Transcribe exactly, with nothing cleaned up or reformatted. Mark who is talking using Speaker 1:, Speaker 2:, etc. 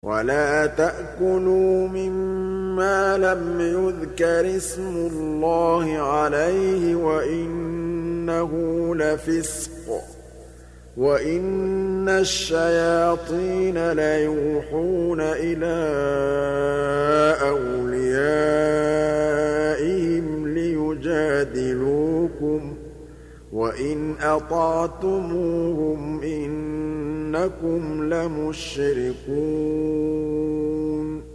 Speaker 1: وَلَا تَأْكُلُوا مِمَّا لَمْ يُذْكَرِ اسْمُ اللَّهِ عَلَيْهِ وَإِنَّهُ لَفِسْقٌ ۗ وَإِنَّ الشَّيَاطِينَ لَيُوحُونَ إِلَىٰ أَوْلِيَائِهِمْ لِيُجَادِلُوكُمْ ۖ وَإِنْ أَطَعْتُمُوهُمْ إِنَّكُمْ لَمُشْرِكُونَ